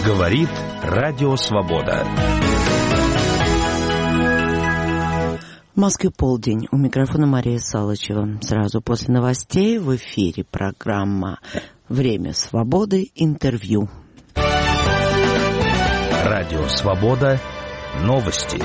Говорит Радио Свобода. В Москве полдень. У микрофона Мария Салычева. Сразу после новостей в эфире программа «Время свободы. Интервью». Радио Свобода. Новости.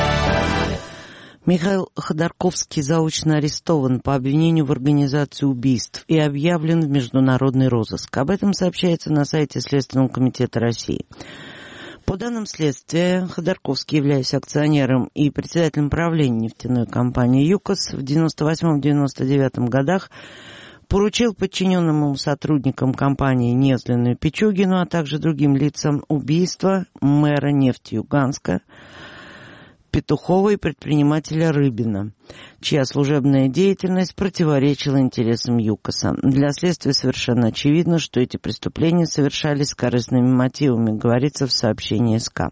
Михаил Ходорковский заочно арестован по обвинению в организации убийств и объявлен в международный розыск. Об этом сообщается на сайте Следственного комитета России. По данным следствия, Ходорковский, являясь акционером и председателем правления нефтяной компании «ЮКОС», в 1998-1999 годах поручил подчиненным ему сотрудникам компании Незлину и Пичугину, а также другим лицам убийство мэра Нефтеюганска Петухова и предпринимателя Рыбина, чья служебная деятельность противоречила интересам ЮКОСа. Для следствия совершенно очевидно, что эти преступления совершались с корыстными мотивами, говорится в сообщении СК.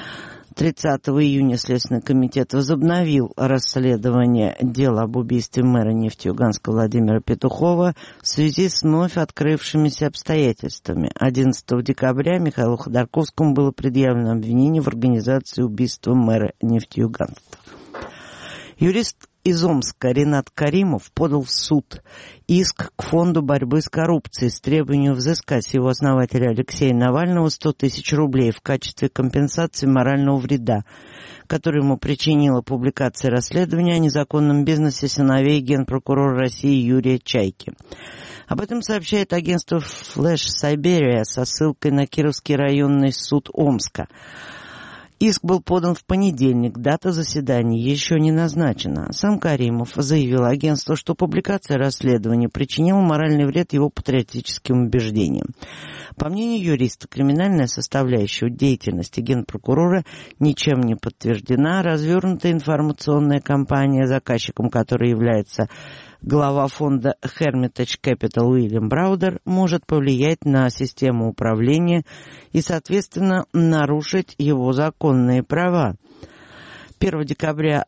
30 июня Следственный комитет возобновил расследование дела об убийстве мэра Нефтеюганска Владимира Петухова в связи с вновь открывшимися обстоятельствами. 11 декабря Михаилу Ходорковскому было предъявлено обвинение в организации убийства мэра Нефтеюганска. Юрист из Омска Ринат Каримов подал в суд иск к Фонду борьбы с коррупцией с требованием взыскать с его основателя Алексея Навального 100 тысяч рублей в качестве компенсации морального вреда, который ему причинила публикация расследования о незаконном бизнесе сыновей генпрокурора России Юрия Чайки. Об этом сообщает агентство Flash Siberia со ссылкой на Кировский районный суд Омска. Иск был подан в понедельник, дата заседания еще не назначена. Сам Каримов заявил агентству, что публикация расследования причинила моральный вред его патриотическим убеждениям. По мнению юриста, криминальная составляющая деятельности генпрокурора ничем не подтверждена. Развернутая информационная кампания, заказчиком которой является глава фонда Hermitage Capital Уильям Браудер, может повлиять на систему управления и, соответственно, нарушить его законные права. 1 декабря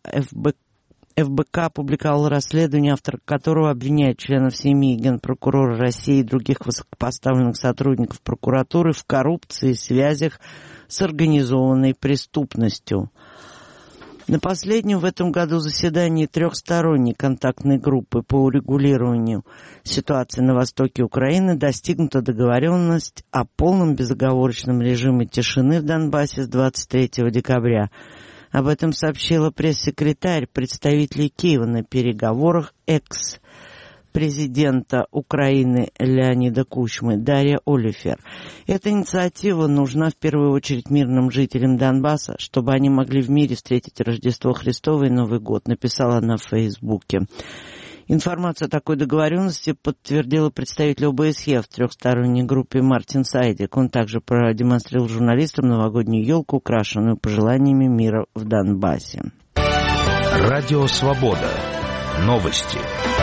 ФБК опубликовал расследование, автор которого обвиняет членов семьи генпрокурора России и других высокопоставленных сотрудников прокуратуры в коррупции и связях с организованной преступностью. На последнем в этом году заседании трехсторонней контактной группы по урегулированию ситуации на востоке Украины достигнута договоренность о полном безоговорочном режиме тишины в Донбассе с 23 декабря. Об этом сообщила пресс-секретарь представителей Киева на переговорах экс-президента Украины Леонида Кучмы Дарья Олифер. Эта инициатива нужна в первую очередь мирным жителям Донбасса, чтобы они могли в мире встретить Рождество Христово и Новый год, написала она в Фейсбуке. Информацию о такой договоренности подтвердила представитель ОБСЕ в трехсторонней группе Мартин Сайдик. Он также продемонстрировал журналистам новогоднюю елку, украшенную пожеланиями мира в Донбассе. Радио Свобода. Новости.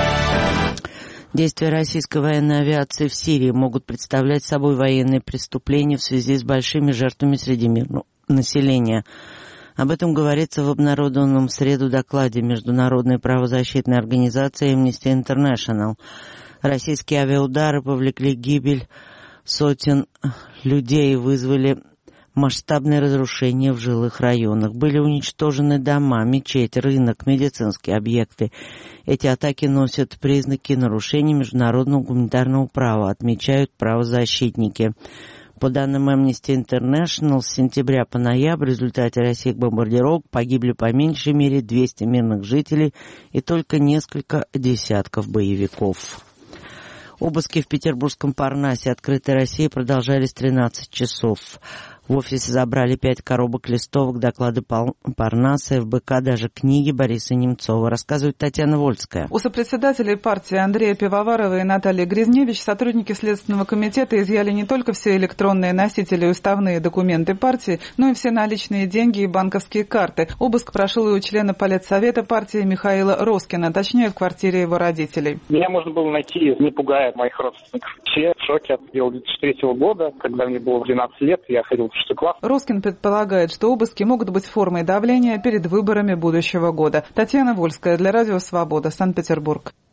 Действия российской военной авиации в Сирии могут представлять собой военные преступления в связи с большими жертвами среди мирного населения. Об этом говорится в обнародованном в среду докладе Международной правозащитной организации Amnesty International. Российские авиаудары повлекли гибель сотен людей и вызвали масштабные разрушения в жилых районах. Были уничтожены дома, мечеть, рынок, медицинские объекты. Эти атаки носят признаки нарушений международного гуманитарного права, отмечают правозащитники. По данным Amnesty International, с сентября по ноябрь в результате российских бомбардировок погибли по меньшей мере 200 мирных жителей и только несколько десятков боевиков. Обыски в петербургском Парнасе «Открытой России» продолжались 13 часов. В офисе забрали 5 коробок листовок, доклады Парнаса, ФБК, даже книги Бориса Немцова, рассказывает Татьяна Вольская. У сопредседателей партии Андрея Пивоварова и Натальи Грязневич сотрудники Следственного комитета изъяли не только все электронные носители и уставные документы партии, но и все наличные деньги и банковские карты. Обыск прошел и у члена политсовета партии Михаила Роскина, точнее в квартире его родителей. Меня можно было найти, не пугая моих родственников. Все в шоке от 2003 года, когда мне было 12 лет, я ходил в 6 класс. Роскин предполагает, что обыски могут быть формой давления перед выборами будущего года. Татьяна Вольская для Радио Свобода, Санкт-Петербург.